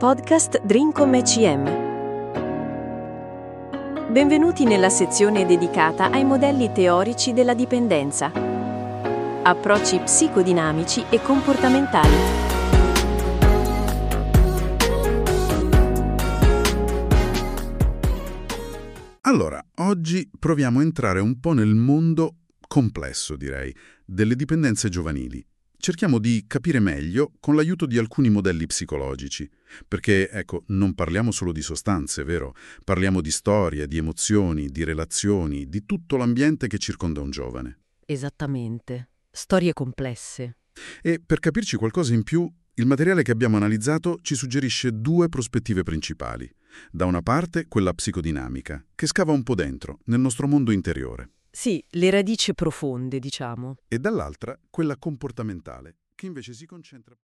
podcast Dreamcom ECM. Benvenuti nella sezione dedicata ai modelli teorici della dipendenza. Approcci psicodinamici e comportamentali. Allora, oggi proviamo a entrare un po' nel mondo complesso, direi, delle dipendenze giovanili. Cerchiamo di capire meglio con l'aiuto di alcuni modelli psicologici, perché, ecco, non parliamo solo di sostanze, vero? Parliamo di storie, di emozioni, di relazioni, di tutto l'ambiente che circonda un giovane. Esattamente. Storie complesse. E per capirci qualcosa in più, il materiale che abbiamo analizzato ci suggerisce due prospettive principali. Da una parte quella psicodinamica, che scava un po' dentro, nel nostro mondo interiore. Sì, le radici profonde, diciamo. E dall'altra quella comportamentale, che invece si concentra...